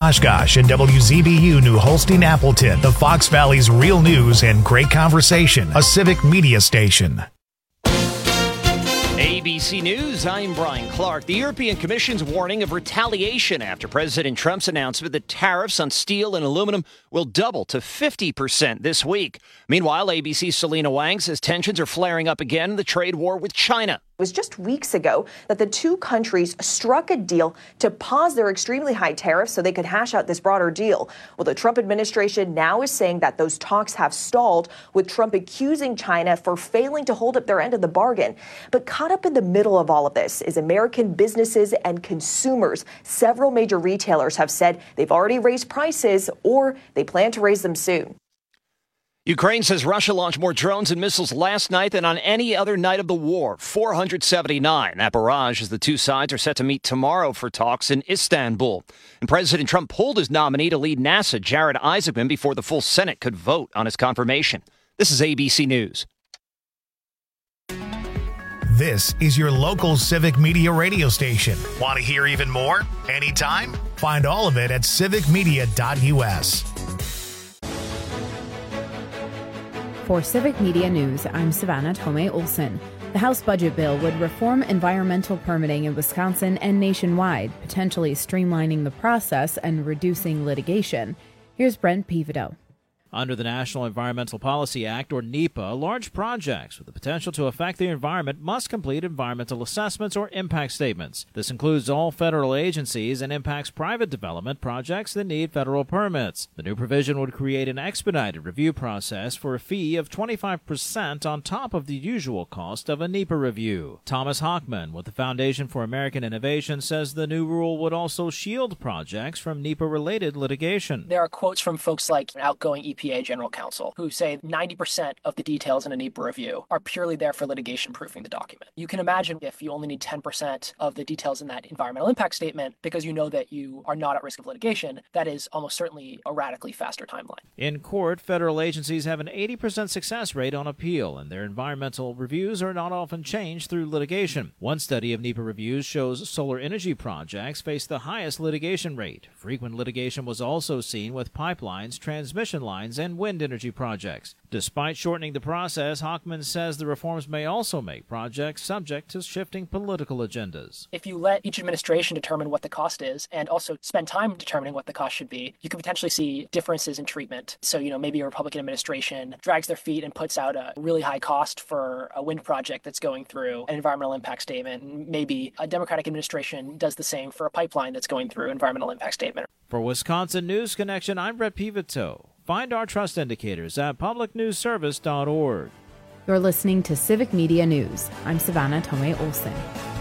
Oshkosh and WZBU New Holstein Appleton, the Fox Valley's real news and great conversation, a civic media station. ABC News, I'm Brian Clark. The European Commission's warning of retaliation after President Trump's announcement that tariffs on steel and aluminum will double to 50% this week. Meanwhile, ABC's Selena Wang says tensions are flaring up again in the trade war with China. It was just weeks ago that the two countries struck a deal to pause their extremely high tariffs so they could hash out this broader deal. Well, the Trump administration now is saying that those talks have stalled, with Trump accusing China for failing to hold up their end of the bargain. But caught up in the middle of all of this is American businesses and consumers. Several major retailers have said they've already raised prices or they plan to raise them soon. Ukraine says Russia launched more drones and missiles last night than on any other night of the war, 479. That barrage as the two sides are set to meet tomorrow for talks in Istanbul. And President Trump pulled his nominee to lead NASA, Jared Isaacman, before the full Senate could vote on his confirmation. This is ABC News. This is your local civic media radio station. Want to hear even more? Anytime? Find all of it at civicmedia.us. For Civic Media News, I'm Savannah Tomei Olson. The House budget bill would reform environmental permitting in Wisconsin and nationwide, potentially streamlining the process and reducing litigation. Here's Brent Pivoto. Under the National Environmental Policy Act, or NEPA, large projects with the potential to affect the environment must complete environmental assessments or impact statements. This includes all federal agencies and impacts private development projects that need federal permits. The new provision would create an expedited review process for a fee of 25% on top of the usual cost of a NEPA review. Thomas Hockman with the Foundation for American Innovation says the new rule would also shield projects from NEPA-related litigation. There are quotes from folks like outgoing EPA General Counsel who say 90% of the details in a NEPA review are purely there for litigation proofing the document. You can imagine if you only need 10% of the details in that environmental impact statement because you know that you are not at risk of litigation, that is almost certainly a radically faster timeline. In court, federal agencies have an 80% success rate on appeal, and their environmental reviews are not often changed through litigation. One study of NEPA reviews shows solar energy projects face the highest litigation rate. Frequent litigation was also seen with pipelines, transmission lines, and wind energy projects. Despite shortening the process, Hockman says the reforms may also make projects subject to shifting political agendas. If you let each administration determine what the cost is and also spend time determining what the cost should be, you could potentially see differences in treatment. So, maybe a Republican administration drags their feet and puts out a really high cost for a wind project that's going through an environmental impact statement. Maybe a Democratic administration does the same for a pipeline that's going through an environmental impact statement. For Wisconsin News Connection, I'm Brett Pivoto. Find our trust indicators at publicnewsservice.org. You're listening to Civic Media News. I'm Savannah Tomei Olson.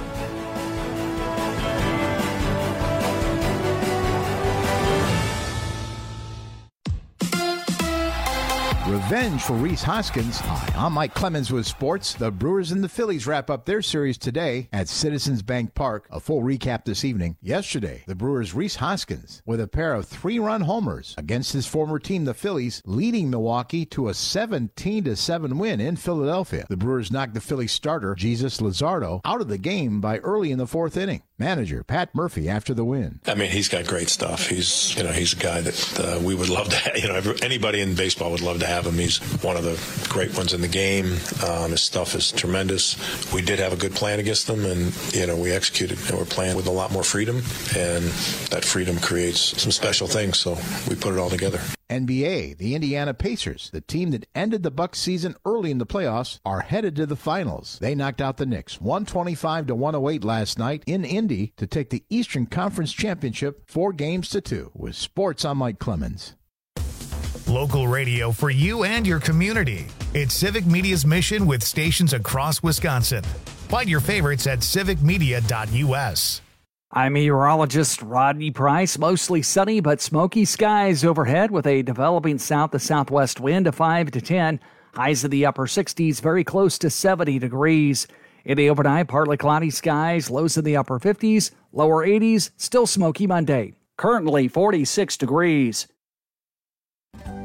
Revenge for Rhys Hoskins. Hi, I'm Mike Clemens with sports. The Brewers and the Phillies wrap up their series today at Citizens Bank Park. A full recap this evening. Yesterday, the Brewers' Rhys Hoskins with a pair of 3-run homers against his former team, the Phillies, leading Milwaukee to a 17-7 win in Philadelphia. The Brewers knocked the Phillies starter, Jesus Luzardo, out of the game by early in the fourth inning. Manager Pat Murphy after the win. I mean, he's got great stuff. He's a guy that we would love to have. Anybody in baseball would love to have him. He's one of the great ones in the game. His stuff is tremendous. We did have a good plan against them, and we executed. And we're playing with a lot more freedom, and that freedom creates some special things. So we put it all together. NBA, the Indiana Pacers, the team that ended the Bucks season early in the playoffs, are headed to the finals. They knocked out the Knicks 125-108 last night in Indy to take the Eastern Conference Championship 4-2. With sports, I'm Mike Clemens. Local radio for you and your community. It's Civic Media's mission with stations across Wisconsin. Find your favorites at civicmedia.us. I'm meteorologist Rodney Price. Mostly sunny but smoky skies overhead with a developing south to southwest wind of 5 to 10. Highs in the upper 60s, very close to 70 degrees. In the overnight, partly cloudy skies, lows in the upper 50s, lower 80s, still smoky Monday. Currently 46 degrees.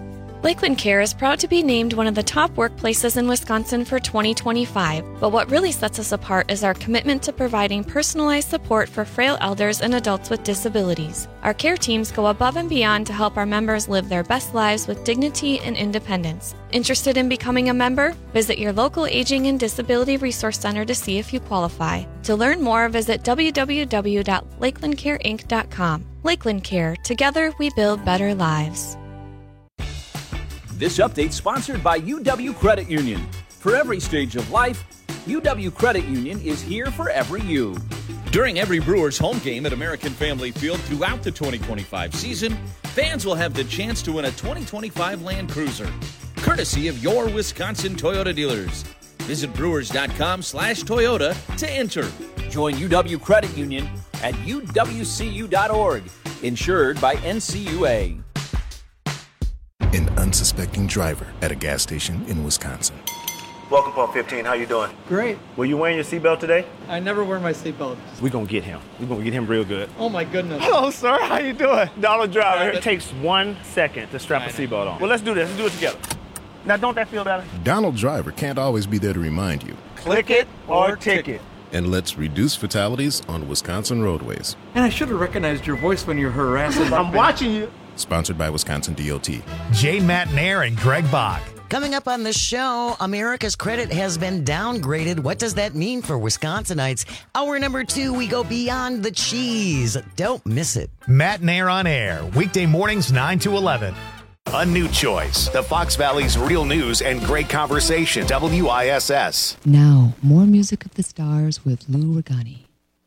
Lakeland Care is proud to be named one of the top workplaces in Wisconsin for 2025, but what really sets us apart is our commitment to providing personalized support for frail elders and adults with disabilities. Our care teams go above and beyond to help our members live their best lives with dignity and independence. Interested in becoming a member? Visit your local Aging and Disability Resource Center to see if you qualify. To learn more, visit www.lakelandcareinc.com. Lakeland Care. Together, we build better lives. This update sponsored by UW Credit Union. For every stage of life, UW Credit Union is here for every you. During every Brewers home game at American Family Field throughout the 2025 season, fans will have the chance to win a 2025 Land Cruiser, courtesy of your Wisconsin Toyota dealers. Visit brewers.com/Toyota to enter. Join UW Credit Union at uwcu.org. Insured by NCUA. An unsuspecting driver at a gas station in Wisconsin. Welcome, Pump 15. How you doing? Great. Were you wearing your seatbelt today? I never wear my seatbelt. We're going to get him. We're going to get him real good. Oh, my goodness. Hello, sir. How you doing? Donald Driver. It takes 1 second to strap a seatbelt on. Well, let's do this. Let's do it together. Now, don't that feel better? Donald Driver can't always be there to remind you. Click it or ticket. And let's reduce fatalities on Wisconsin roadways. And I should have recognized your voice when you're harassing. I'm watching you. Sponsored by Wisconsin DOT. Jane Matnair and Greg Bach. Coming up on the show, America's credit has been downgraded. What does that mean for Wisconsinites? Hour number 2, we go beyond the cheese. Don't miss it. Matnair on air, weekday mornings 9 to 11. A new choice. The Fox Valley's real news and great conversation. WISS. Now, more Music of the Stars with Lou Regani.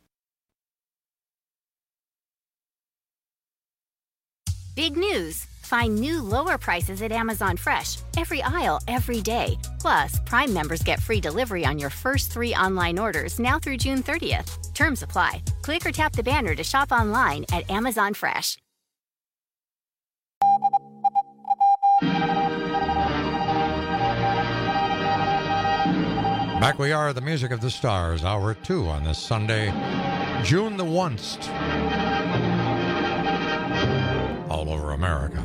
Big news. Find new lower prices at Amazon Fresh. Every aisle, every day. Plus, Prime members get free delivery on your first 3 online orders now through June 30th. Terms apply. Click or tap the banner to shop online at Amazon Fresh. Back we are, the Music of the Stars, Hour 2 on this Sunday, June the 1st. All over America.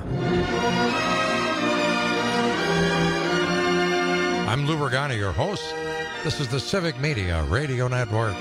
I'm Lou Regani, your host. This is the Civic Media Radio Network.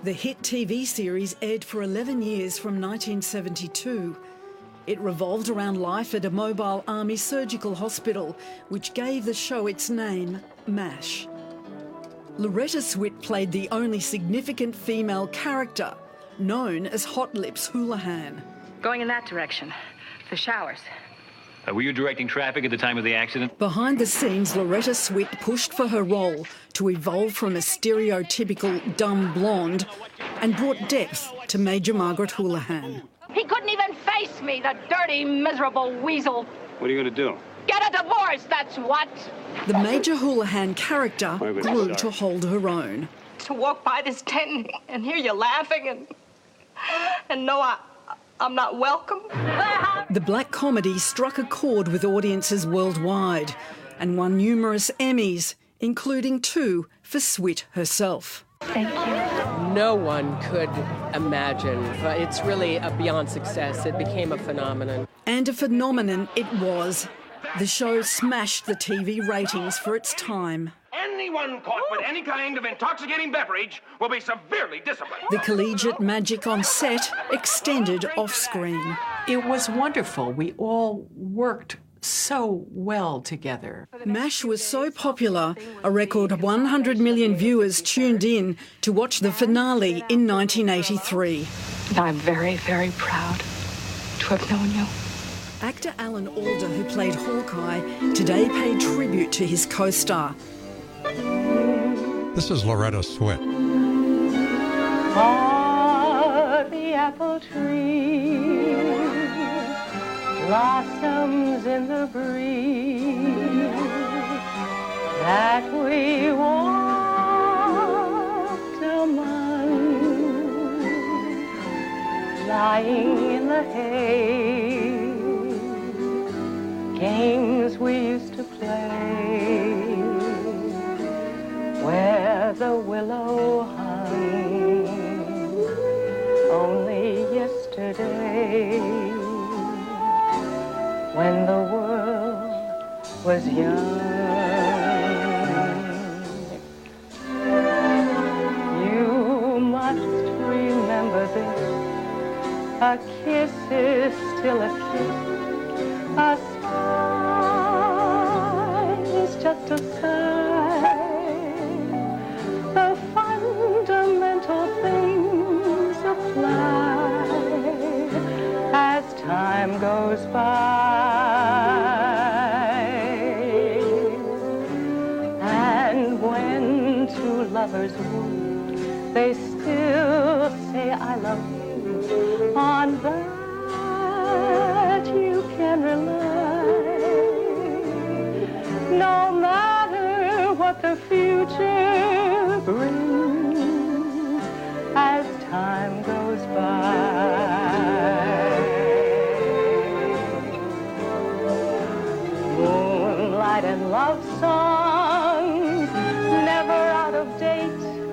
The hit TV series aired for 11 years from 1972. It revolved around life at a mobile army surgical hospital, which gave the show its name, MASH. Loretta Swit played the only significant female character, known as Hot Lips Houlihan. Going in that direction. The showers. Were you directing traffic at the time of the accident? Behind the scenes, Loretta Swit pushed for her role to evolve from a stereotypical dumb blonde and brought depth to Major Margaret Houlihan. He couldn't even face me, the dirty, miserable weasel. What are you going to do? Get a divorce, that's what. The Major Houlihan character grew to hold her own. To walk by this tent and hear you laughing and know I'm not welcome. The black comedy struck a chord with audiences worldwide and won numerous Emmys, including 2 for Swit herself. Thank you. No one could imagine, but it's really a beyond success. It became a phenomenon. And a phenomenon it was. The show smashed the TV ratings for its time. Anyone caught with any kind of intoxicating beverage will be severely disciplined. The collegiate magic on set extended off-screen. It was wonderful. We all worked so well together. MASH was so popular, a record 100 million viewers tuned in to watch the finale in 1983. I'm very, very proud to have known you. Actor Alan Alda, who played Hawkeye, today paid tribute to his co-star. This is Loretta Swit. Ah, the apple tree blossoms in the breeze that we walked among, lying in the hay, games we used to play, where the willow hung only yesterday, when the world was young. You must remember this, a kiss is still a kiss, a sigh is just a sigh. The fundamental things apply as time goes by. And when two lovers woo, they still say I love you. On that you can rely. No matter what the future brings as time goes by. Moonlight and love songs, never out of date.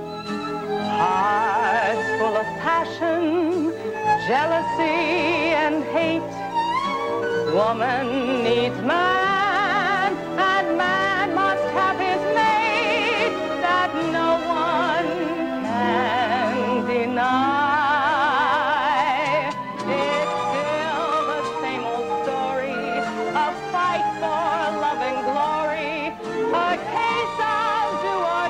Hearts full of passion, jealousy and hate. Woman needs man, and man must have his mate, that no one can deny. It's still the same old story, a fight for love and glory, a case of do or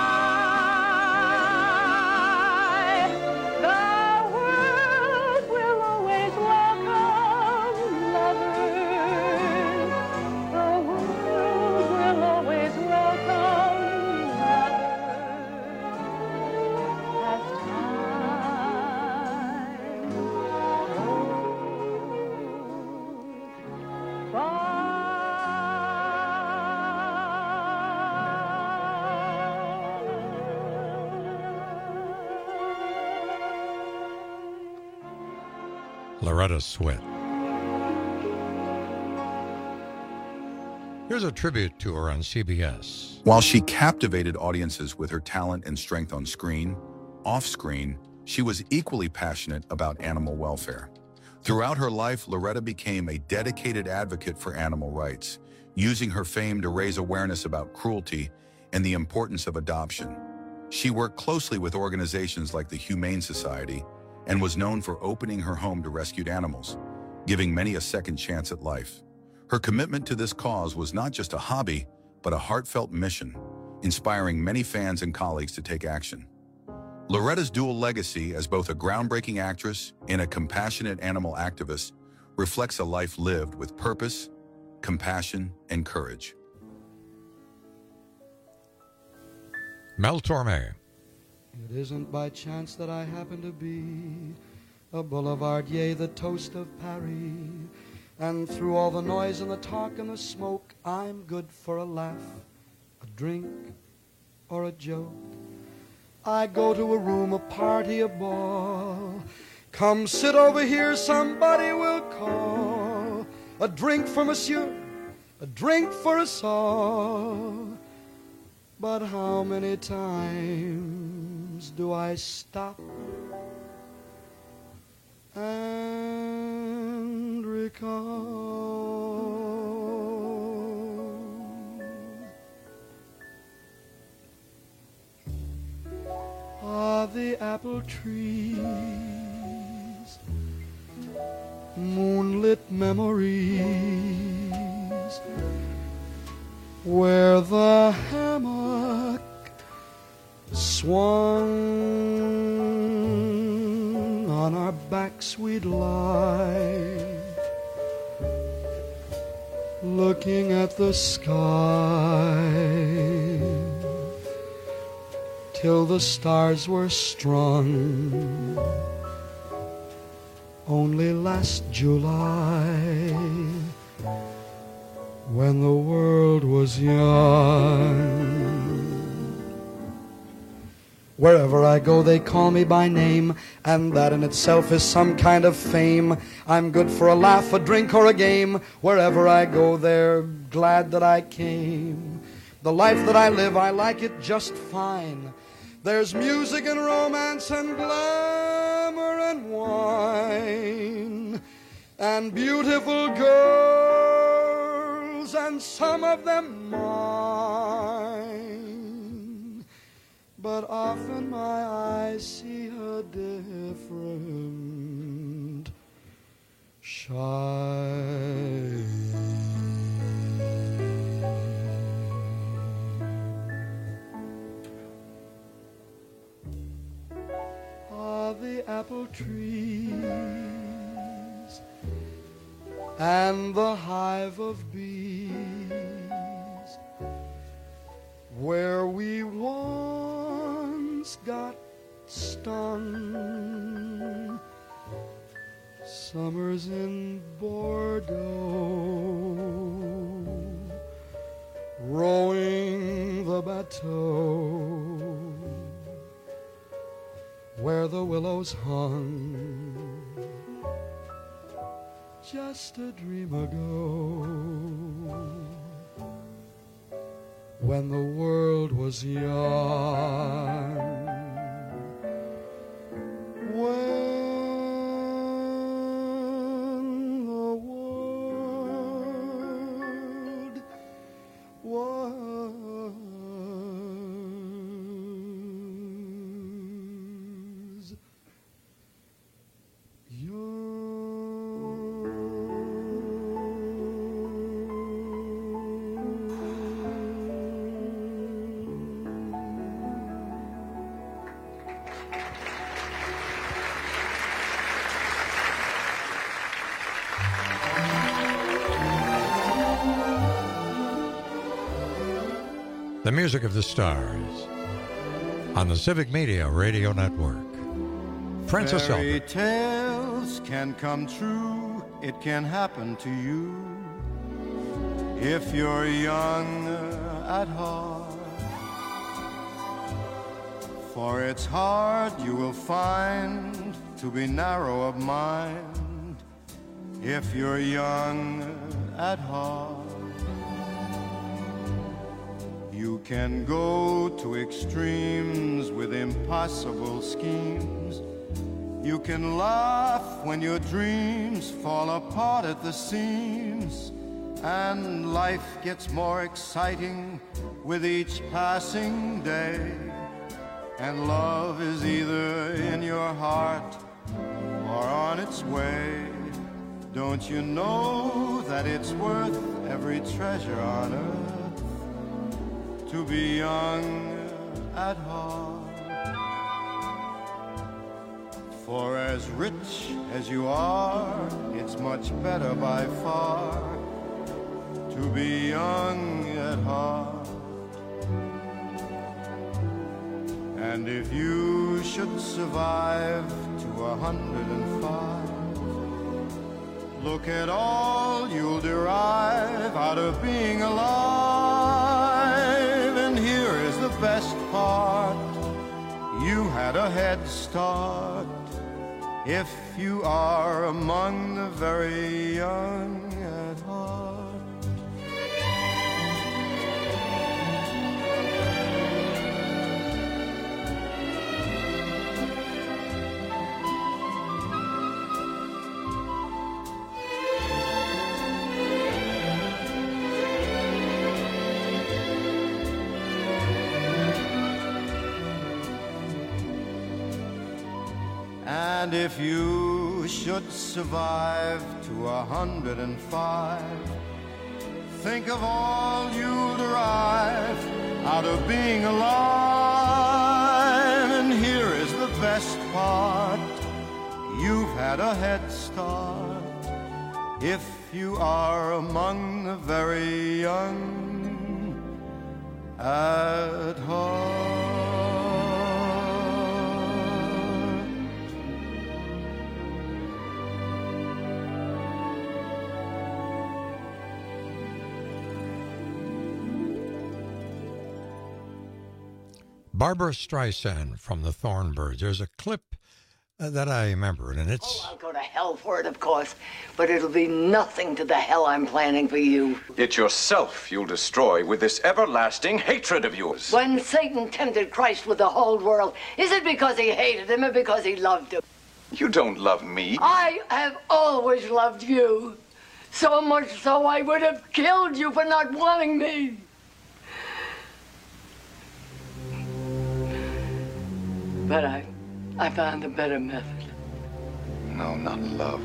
die. The world will always welcome lovers. The world will always welcome lovers. As time goes by. Loretta Swit. Here's a tribute to her on CBS. While she captivated audiences with her talent and strength on screen, off-screen, she was equally passionate about animal welfare. Throughout her life, Loretta became a dedicated advocate for animal rights, using her fame to raise awareness about cruelty and the importance of adoption. She worked closely with organizations like the Humane Society and was known for opening her home to rescued animals, giving many a second chance at life. Her commitment to this cause was not just a hobby, but a heartfelt mission, inspiring many fans and colleagues to take action. Loretta's dual legacy as both a groundbreaking actress and a compassionate animal activist reflects a life lived with purpose, compassion, and courage. Mel Torme. It isn't by chance that I happen to be a boulevardier, the toast of Paris. And through all the noise and the talk and the smoke, I'm good for a laugh, a drink, or a joke. I go to a room, a party, a ball. Come sit over here, somebody will call. A drink for monsieur, a drink for us all. But how many times do I stop and recall? Ah, the apple trees, moonlit memories, where the hammock swung on our backs we'd lie, looking at the sky till the stars were strung. Only last July, when the world was young. Wherever I go, they call me by name, and that in itself is some kind of fame. I'm good for a laugh, a drink, or a game. Wherever I go, they're glad that I came. The life that I live, I like it just fine. There's music and romance and glamour and wine and beautiful girls, and some of them mine. But often my eyes see a different shine. Ah, the apple trees and the hive of bees, where we once got stung. Summers in Bordeaux, rowing the bateau, where the willows hung just a dream ago, when the world was young, when the world was The music of the stars on the Civic Media Radio Network. Princess Fairy Elvis. tales can come true. It can happen to you if you're young at heart. For it's hard, you will find, to be narrow of mind if you're young at heart. You can go to extremes with impossible schemes. You can laugh when your dreams fall apart at the seams, and life gets more exciting with each passing day. and love is either in your heart or on its way. Don't you know that it's worth every treasure on earth to be young at heart? For as rich as you are, it's much better by far to be young at heart. And if you should survive to 105, look at all you'll derive out of being alive. And here is the best part, you had a head start if you are among the very young at heart. And if you should survive to 105, think of all you'll derive out of being alive. And here is the best part, you've had a head start if you are among the very young at heart. Barbra Streisand from the Thornbirds. There's a clip that I remember, and it's... Oh, I'll go to hell for it, of course, but it'll be nothing to the hell I'm planning for you. It's yourself you'll destroy with this everlasting hatred of yours. When Satan tempted Christ with the whole world, is it because he hated him or because he loved him? You don't love me. I have always loved you. So much so I would have killed you for not wanting me. But I found a better method. No, not love.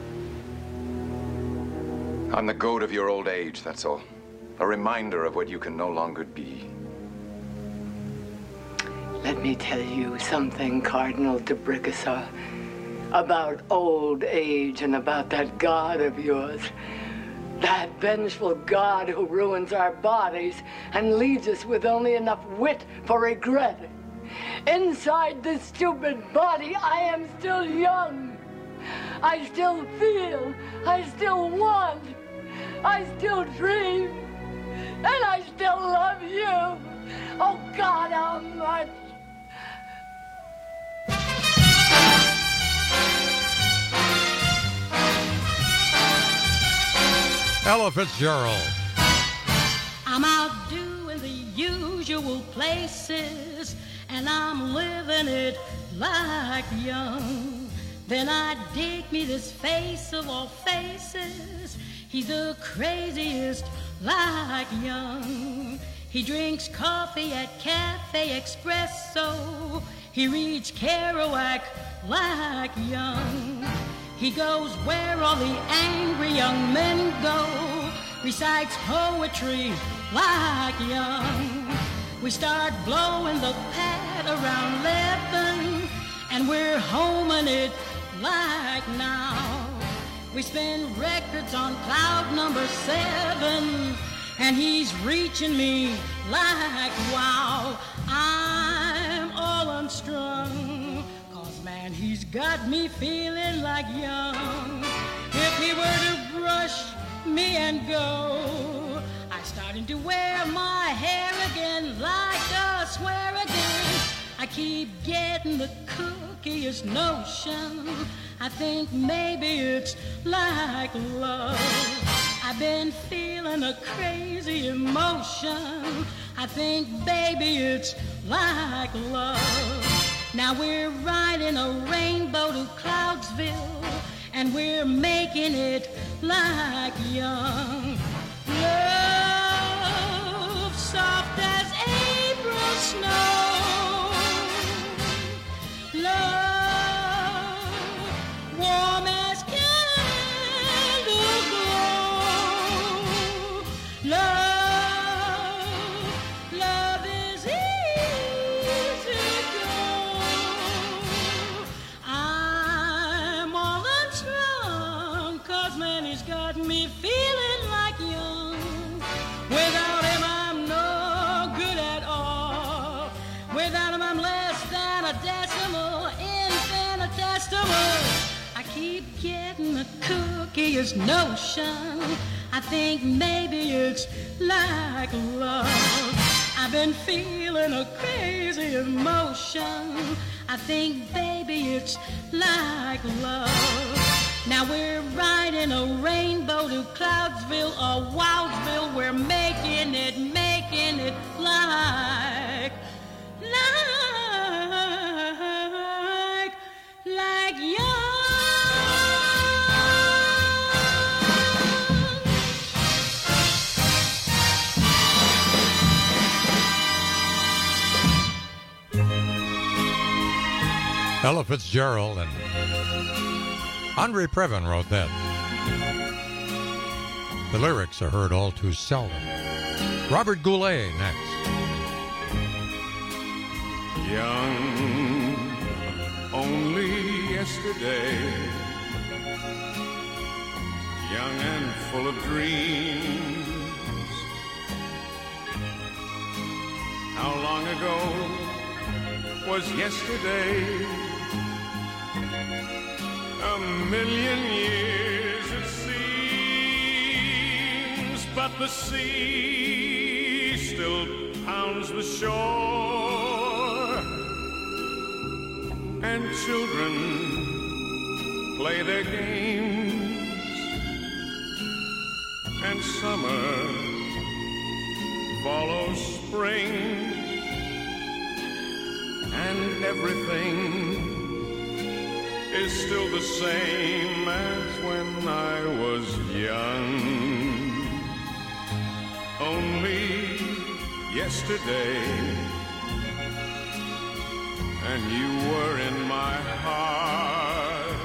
I'm the goat of your old age, that's all. A reminder of what you can no longer be. Let me tell you something, Cardinal de Bricassar, about old age and about that God of yours. That vengeful God who ruins our bodies and leaves us with only enough wit for regret. Inside this stupid body, I am still young. I still feel. I still want. I still dream. And I still love you. Oh, God, how much? Ella Fitzgerald. I'm out doing the usual places, and I'm living it like young. Then I dig me this face of all faces. He's the craziest like young. He drinks coffee at Cafe Espresso. He reads Kerouac like young. He goes where all the angry young men go. Recites poetry like young. We start blowing the pad around 11, and we're homing it like now. We spin records on cloud number 7, and he's reaching me like wow. I'm all unstrung, 'cause man, he's got me feeling like young. If he were to brush me and go, I'm starting to wear my hair again like a swear again. I keep getting the cookiest notion. I think maybe it's like love. I've been feeling a crazy emotion. I think, baby, it's like love. Now we're riding a rainbow to Cloudsville, and we're making it like young. Love soft as April snow. curious notion. I think maybe it's like love. I've been feeling a crazy emotion. I think, baby, it's like love. Now we're riding a rainbow to Cloudsville or Wildsville. We're making it like young. Ella Fitzgerald and Andre Previn wrote that. The lyrics are heard all too seldom. Robert Goulet next. Young, only yesterday, young and full of dreams. How long ago was yesterday? A million years it seems, but the sea still pounds the shore, and children play their games, and summer follows spring, and everything is still the same as when I was young. Only yesterday, and you were in my heart.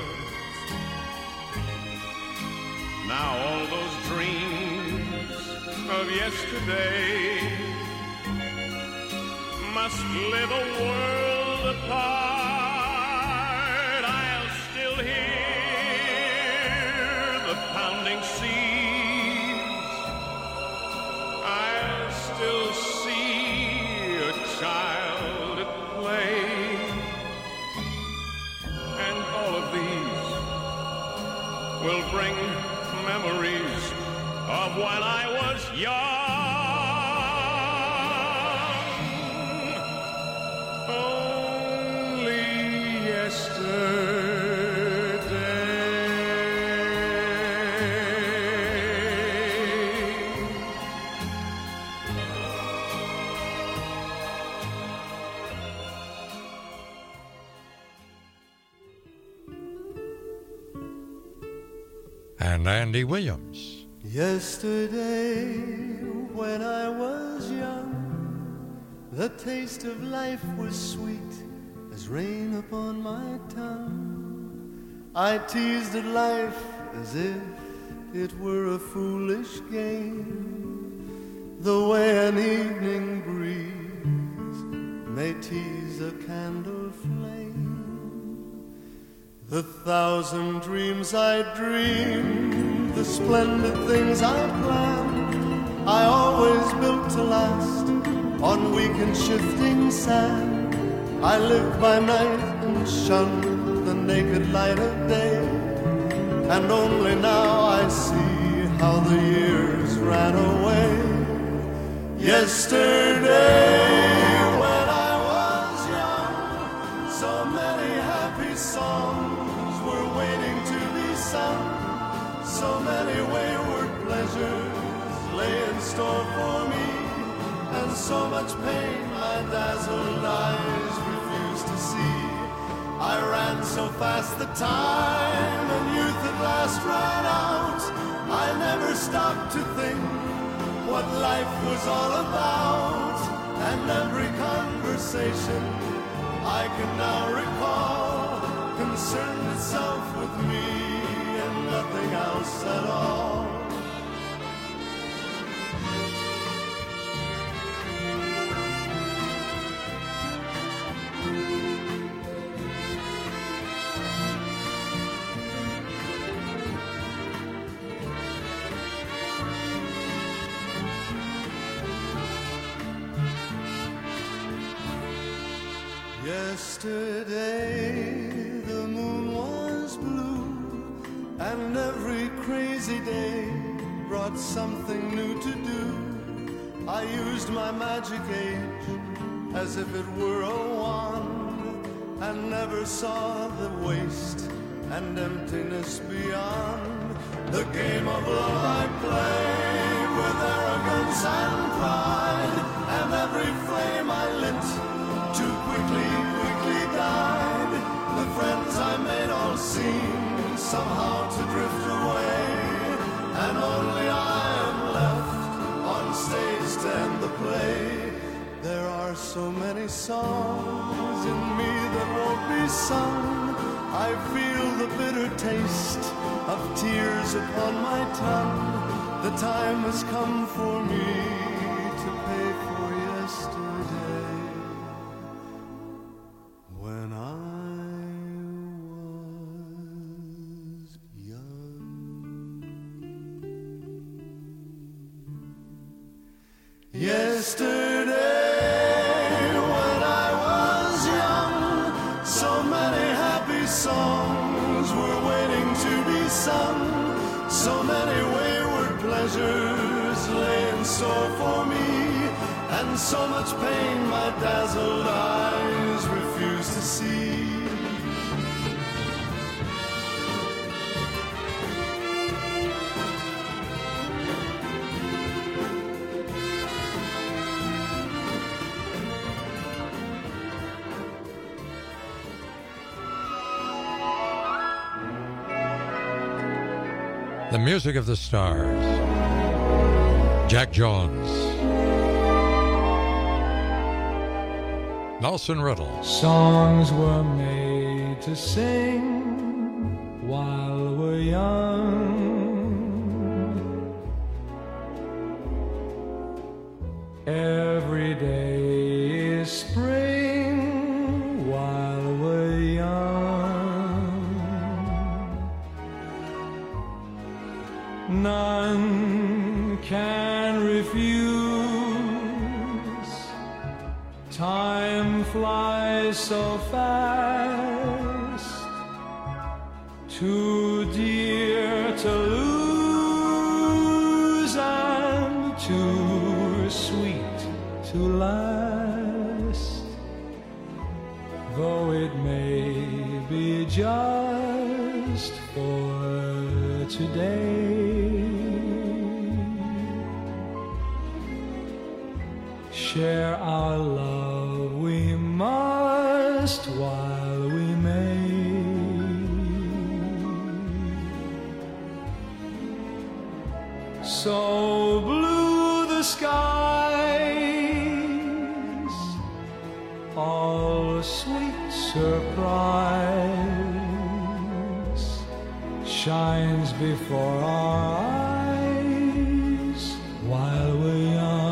Now all those dreams of yesterday must live a world apart. I'll still hear the pounding seas. I'll still see a child at play. And all of these will bring memories of when I was young. And Andy Williams. Yesterday, when I was young, the taste of life was sweet as rain upon my tongue. I teased at life as if it were a foolish game, the way an evening breeze may tease a candle flame. The thousand dreams I dreamed, the splendid things I planned, I always built to last on weak and shifting sand. I lived by night and shunned the naked light of day, and only now I see how the years ran away. Yesterday, when I was young, so many happy songs were waiting to be sung. So many wayward pleasures lay in store for me, and so much pain my dazzled eyes refused to see. I ran so fast the time and youth at last ran out. I never stopped to think what life was all about, and every conversation I can now recall concerned itself with me and nothing else at all. Yesterday the moon was blue and every crazy day brought something new to do. I used my magic age as if it were a wand, and never saw the waste and emptiness beyond. The game of love I played with arrogance and pride, and every flame I lit too quickly died. The friends I made all seemed somehow to drift away, and only I am left on stage to end the play. There are so many songs in me that won't be sung. I feel the bitter taste of tears upon my tongue. The time has come for me to pay for yesterday, when I was young. Yesterday, when I was young, so many happy songs were waiting to be sung. So many wayward pleasures lay in store for me, and so much pain my dazzled eyes refused to see. The music of the stars. Jack Jones. Nelson Riddle. Songs were made to sing while we're young. Every day is spring while we're young. None can refuse. Time flies so fast, too dear to lose and too sweet to last. Though it may be just for today, share our love we must while we may. So blue the skies, all sweet surprise shines before our eyes while we're young.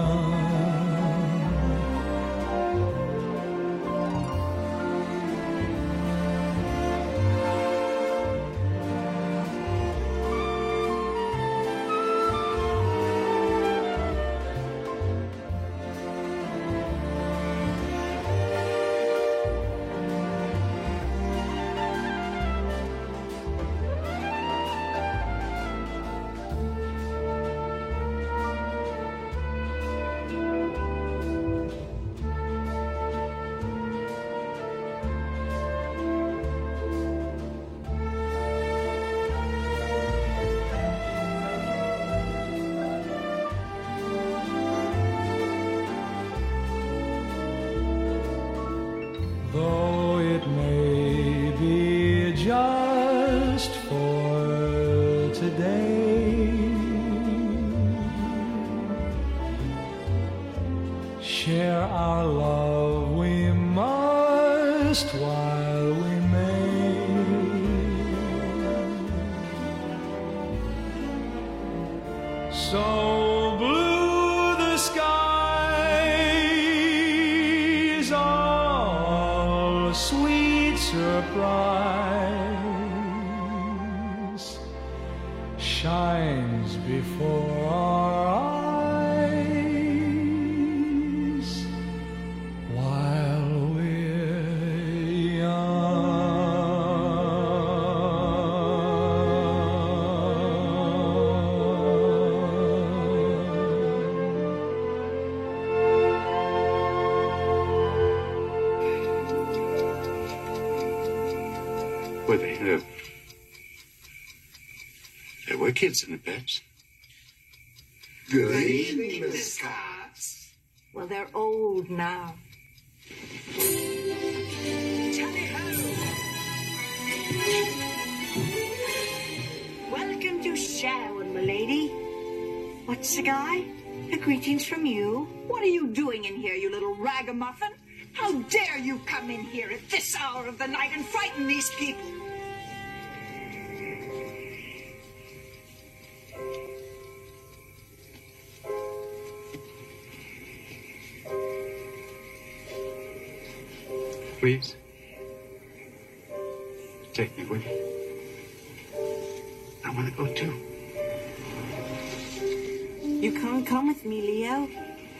Though it may be just for today, share our love we must while we may. So blue the skies, all sweet surprise shines before our eyes while we're young. Were they? There were kids in the beds. Good evening, Miss Cox. Well, they're old now. Welcome to Sharon, milady. What's the guy? The greetings from you. What are you doing in here, you little ragamuffin? How dare you come in here at this hour of the night and frighten these people? Please, take me with you. I want to go too. You can't come with me, Leo.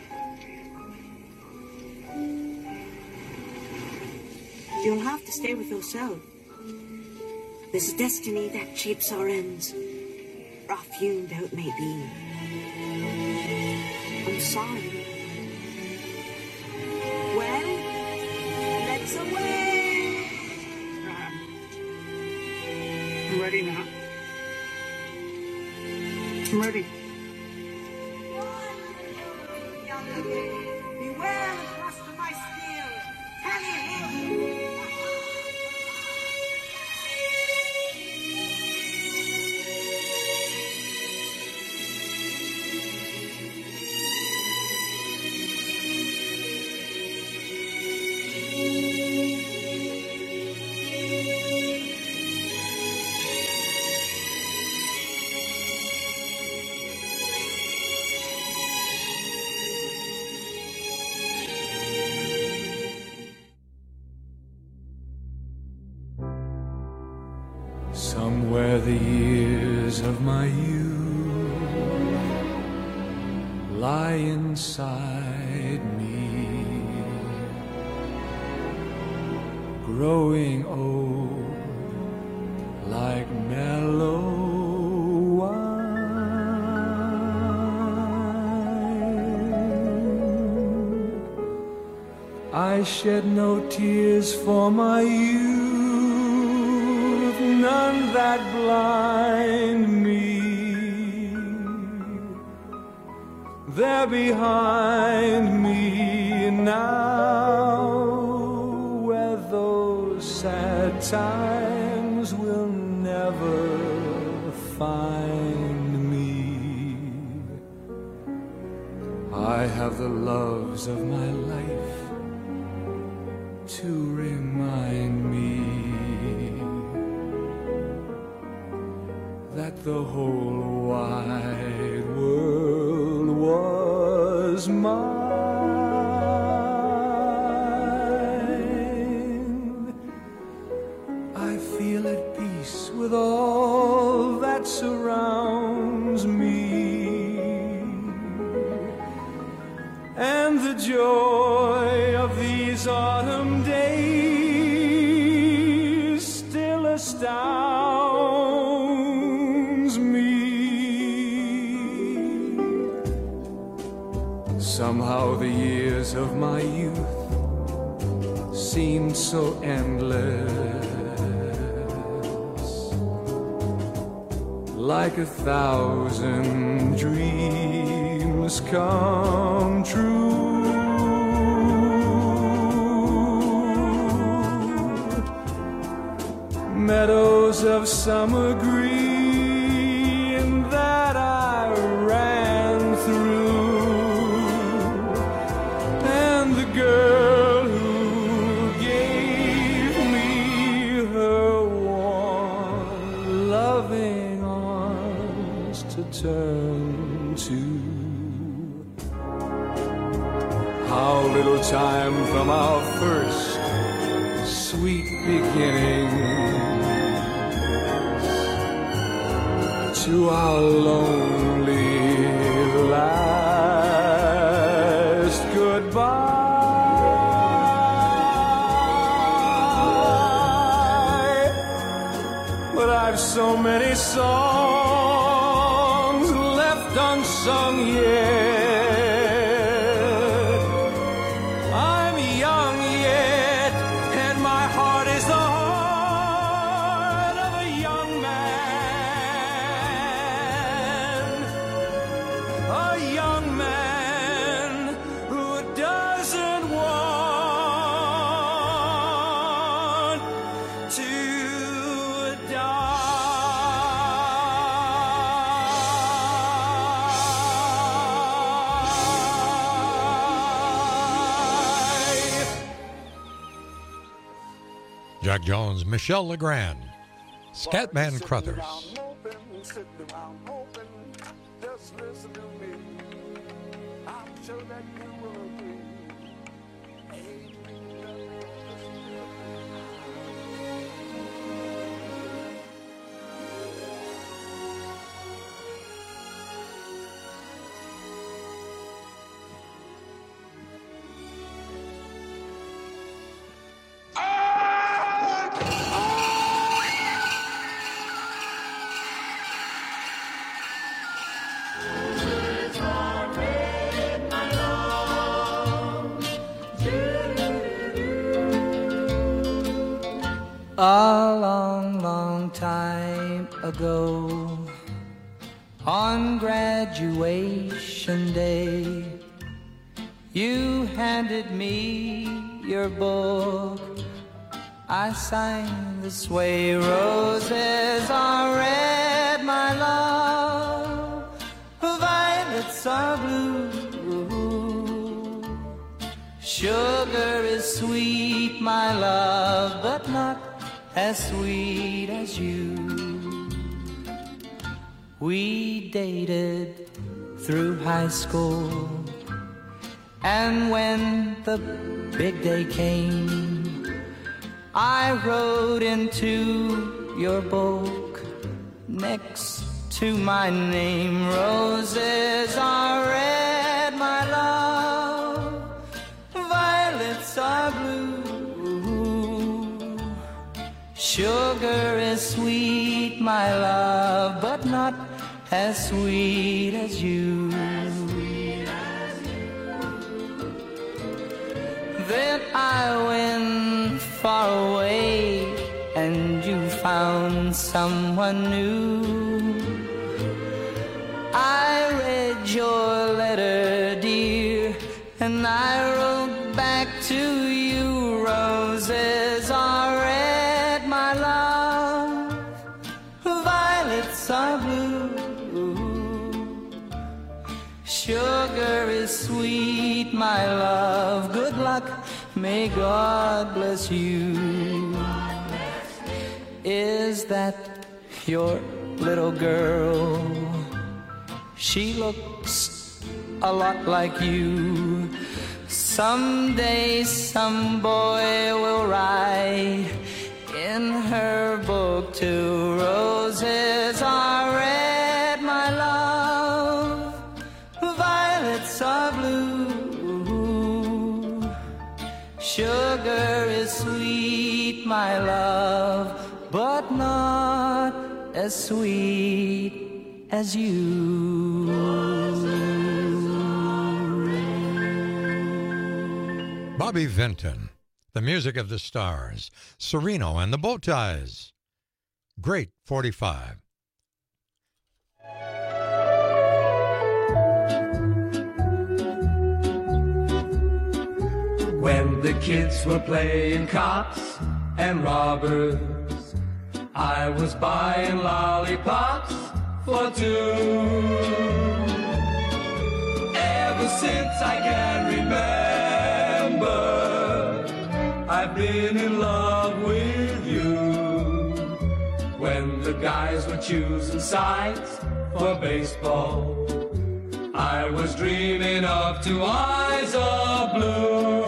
You'll have to stay with yourself. There's a destiny that shapes our ends, rough hewn though it may be. I'm sorry. Well, let's away. I'm ready now. I'm ready. Beware the thrust of my steel. Tally ho! Somewhere the years of my youth lie inside me, growing old like mellow wine. I shed no tears for my youth, none that blind me. They're behind me now, where those sad times will never find me. I have the loves of my life to remind me that the whole wide world was mine. I feel at peace with all that surrounds me, and the joy of these autumn days still astounds me. Somehow the years of my youth seemed so endless, like 1,000 dreams come true. Meadows of summer green that I ran through, and the girl who gave me her warm, loving arms to turn to. How little time from our first sweet beginning to our lonely last goodbye. But I've so many songs left unsung yet. I'm young yet, and my heart is the heart Jack Jones, Michelle Legrand, Scatman Crothers. Sitting around hoping, just listen to me. I'm sure that you will agree. A long, long time ago, on graduation day, you handed me your book. I signed this way: roses are red, my love, violets are blue. Sugar is sweet, my love, but not as sweet as you. We dated through high school, and when the big day came, I wrote into your book next to my name: roses are red, my love, violets are blue. Sugar is sweet, my love, but not as sweet as you. Then I went far away, and you found someone new. I read your letter, dear, and I wrote back to you: roses are red, my love, violets are blue. Sugar is sweet, my love, good luck, may God bless you. Is that your little girl? She looks a lot like you. Someday some boy will write in her book too: roses are red, my love, violets are blue. Sugar is sweet, my love, but not as sweet as you. Bobby Vinton, the music of the Stars, Sereno and the Bowties. Great 45. When the kids were playing cops and robbers, I was buying lollipops for two. Ever since I can remember, I've been in love with you. When the guys were choosing sides for baseball, I was dreaming of two eyes of blue.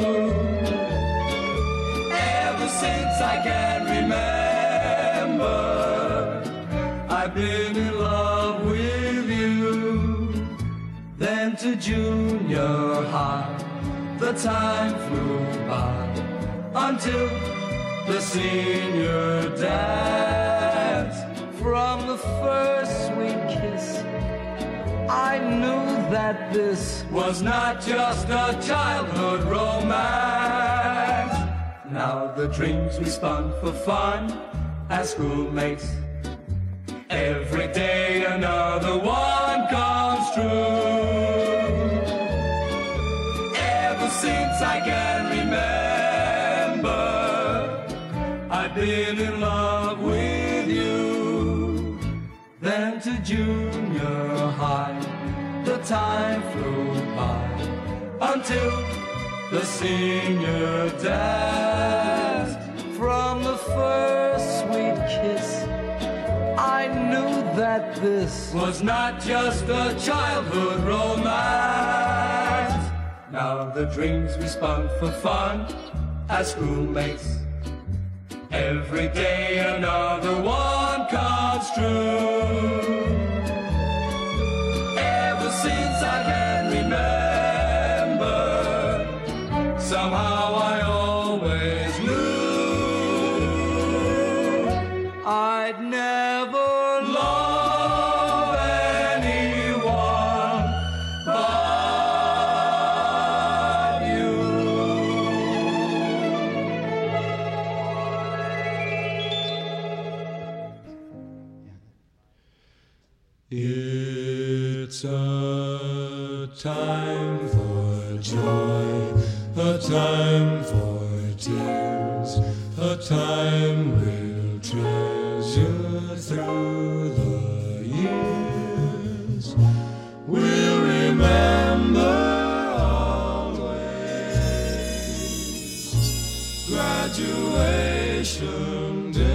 Ever since I can remember, I've been in love with you. Then to junior high, the time flew by, until the senior dance. From the first sweet kiss, I knew that this was not just a childhood romance. Now the dreams we spun for fun as schoolmates, every day another one comes true. Ever since I can remember, I've been in love with you. Then to junior high, the time flew by, until the senior dance. From the first sweet kiss, I knew that this was not just a childhood romance. Now the dreams we spun for fun as schoolmates, every day another one comes true. Ever since I can remember, somehow I always knew I'd never love anyone but you. It's a time for joy, a time for tears, a time we'll treasure through the years. We'll remember always graduation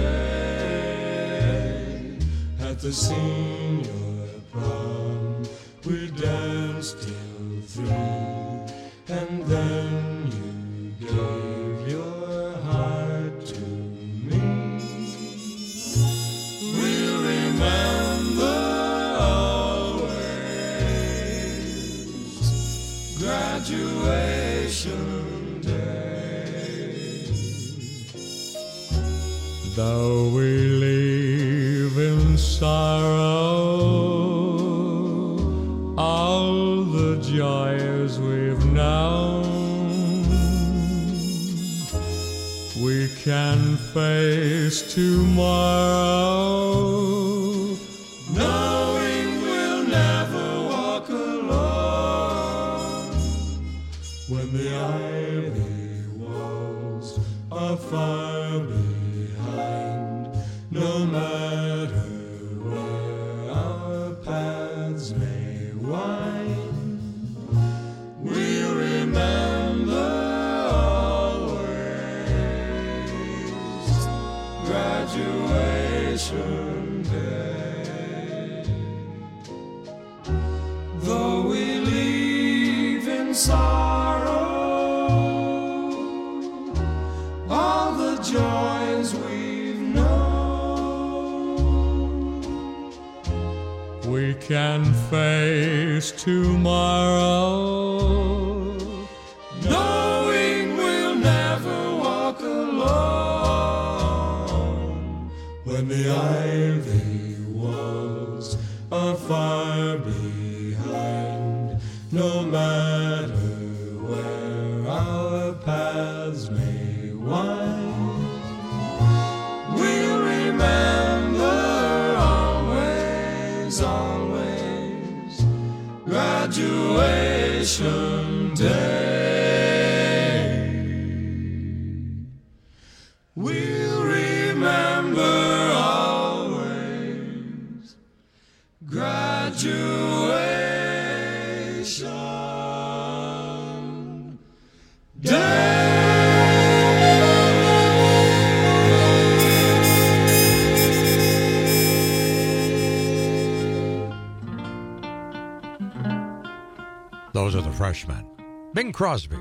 day at the senior prom. We danced till 3, and then you gave your heart to me. We'll remember always graduation day. Though we live in sorrow, all the joys we've known, we can face tomorrow, knowing we'll never walk alone. When the ivy walls are far behind, no matter where our paths may wind, we'll remember always graduation day. Though we leave in sorrow, all the joys we've known, we can face tomorrow, knowing we'll never walk alone. When the ivy walls are far behind, no matter where our paths may wind, we'll remember always, always graduation day. We'll remember always graduation day. Those are the Freshmen. Bing Crosby.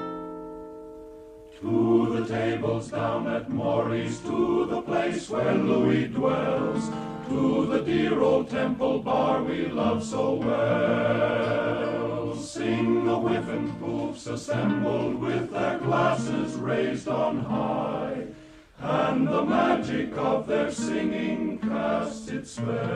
To the tables down at Morrie's, to the place where Louis dwells, to the dear old Temple Bar we love so well. Sing the whiffin' poofs assembled with their glasses raised on high, and the magic of their singing cast its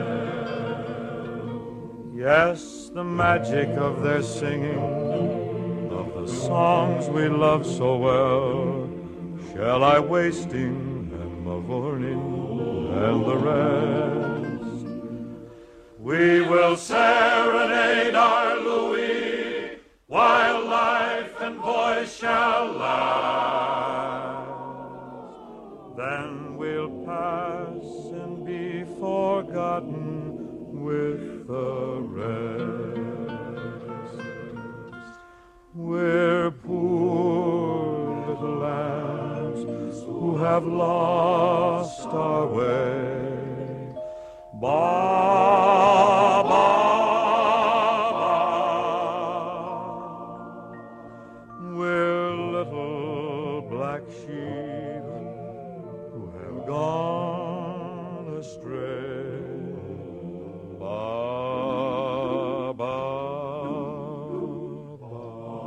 spell. Yes, the magic of their singing, of the songs we love so well. Shall I wasting and Mavourneen and the rest? We will serenade our Louis while life and voice shall last. Then we'll pass and be forgotten with the rest. We're poor little lambs who have lost our way. Ba, ba, ba. We're little black sheep who have gone astray. Ba, ba, ba.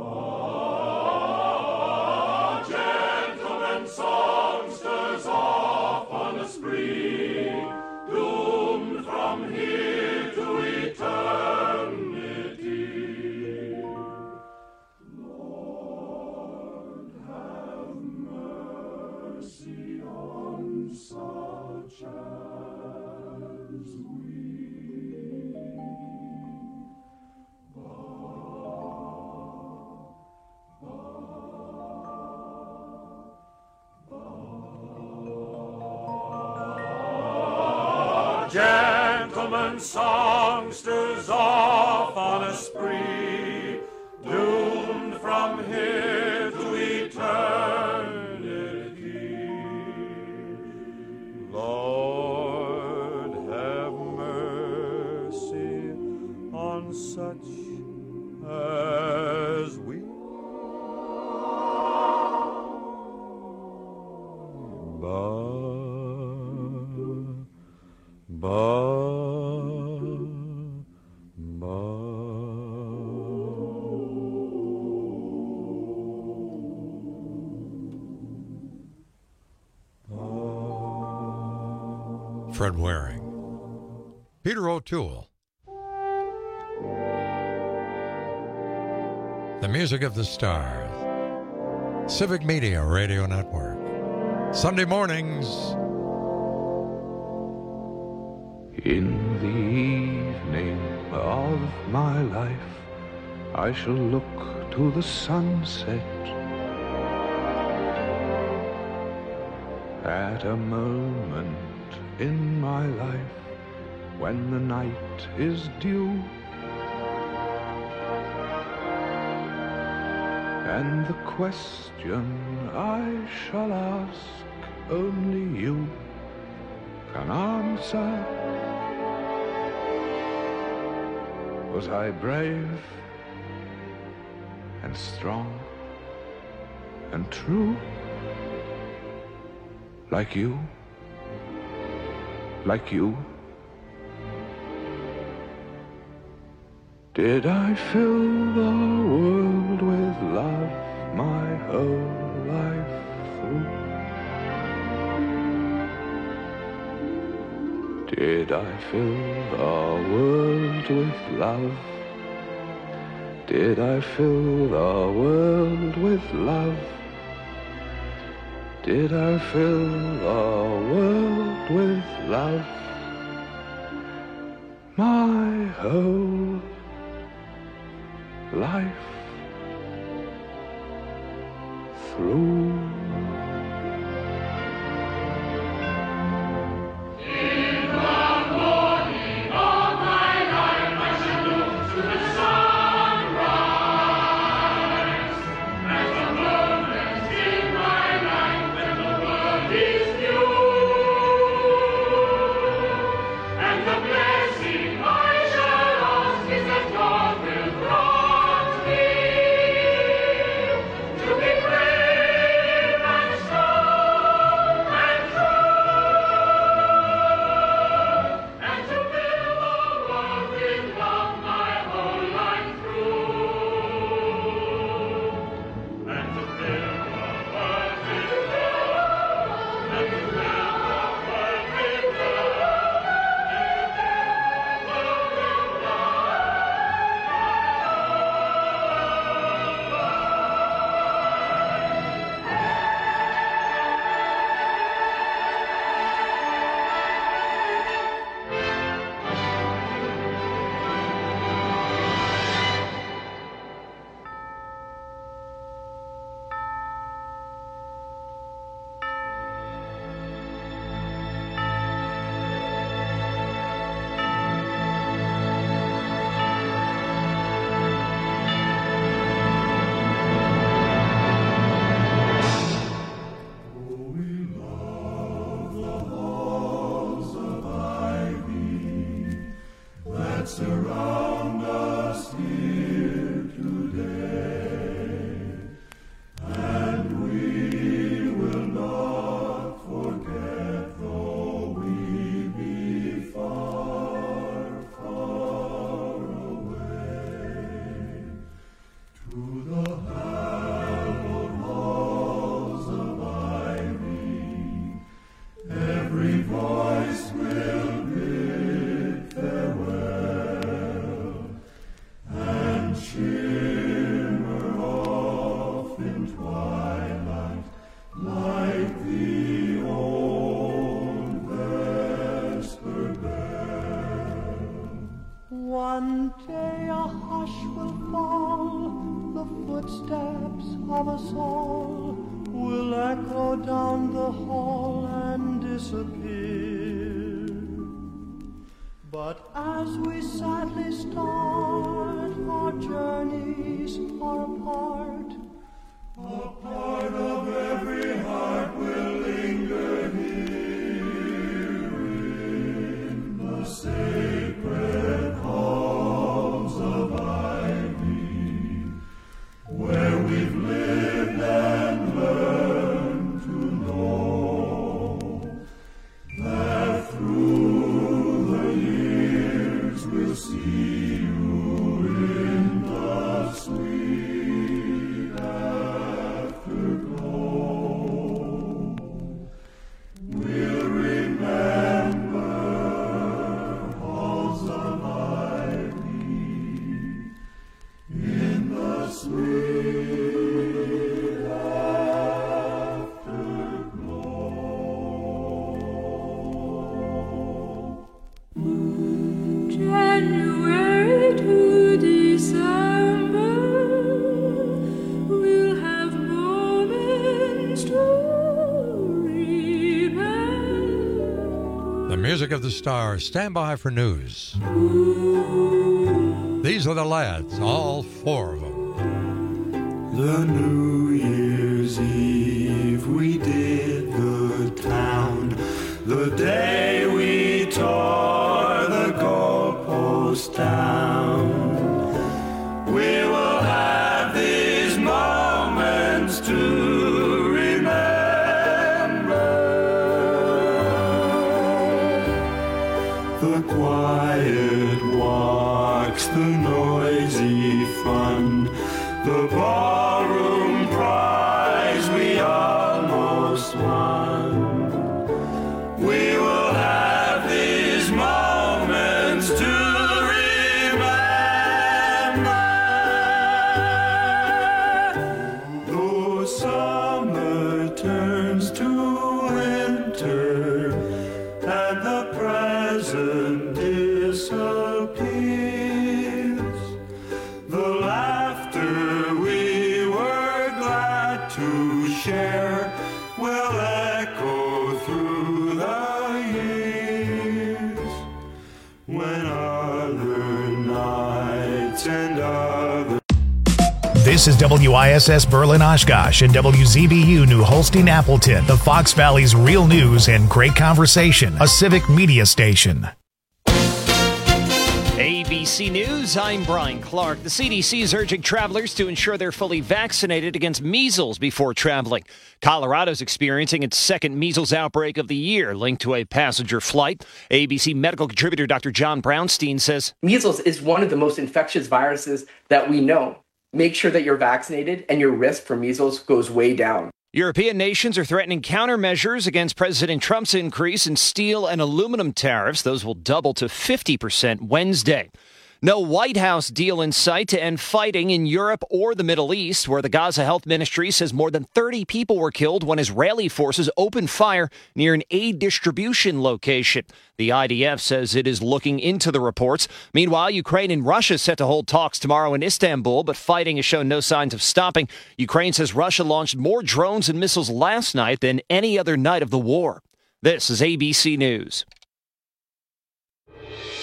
Gentlemen songsters off on a spree, doomed from here to eternity. Lord, have mercy on such as we. Gentlemen songsters off on a spree, doomed from here to eternity. Lord, have mercy on such as we. Fred Waring, Peter O'Toole. The music of the stars. Civic Media Radio Network. Sunday mornings. In the evening of my life, I shall look to the sunset at a moment in my life when the night is due, and the question I shall ask only you can answer. Was I brave and strong and true like you? Like you? Did I fill the world with love my whole life through? Did I fill the world with love? Did I fill the world with love? Did I fill the world with love? My whole life through. To be brave footsteps of us all will echo down the hall and disappear. But as we sadly start, our journeys are apart. A part of every heart will linger here in the sacred halls of ivy, where we've lived and learned to know that through the years we'll see you in the sweet afterglow. We'll remember halls of ivy in the sweet afterglow. January to December, we'll have moments to remember. The music of the stars. Stand by for news. These are the lads, all four of them. The New Year's Eve we did the town, the day we tore the goalpost down. We will have these moments to remember. The quiet walks, the noisy fun, the ballroom prize we almost won. We will have these moments to remember. Though summer turns to winter and the present disappears, the laughter we were glad to share will echo through the years, when other nights and other... This is WISS Berlin Oshkosh and WZBU New Holstein Appleton, the Fox Valley's real news and great conversation, a civic media station. ABC News, I'm Brian Clark. The CDC is urging travelers to ensure they're fully vaccinated against measles before traveling. Colorado's experiencing its second measles outbreak of the year, linked to a passenger flight. ABC medical contributor Dr. John Brownstein says, measles is one of the most infectious viruses that we know. Make sure that you're vaccinated and your risk for measles goes way down. European nations are threatening countermeasures against President Trump's increase in steel and aluminum tariffs. Those will double to 50% Wednesday. No White House deal in sight to end fighting in Europe or the Middle East, where the Gaza Health Ministry says more than 30 people were killed when Israeli forces opened fire near an aid distribution location. The IDF says it is looking into the reports. Meanwhile, Ukraine and Russia set to hold talks tomorrow in Istanbul, but fighting has shown no signs of stopping. Ukraine says Russia launched more drones and missiles last night than any other night of the war. This is ABC News.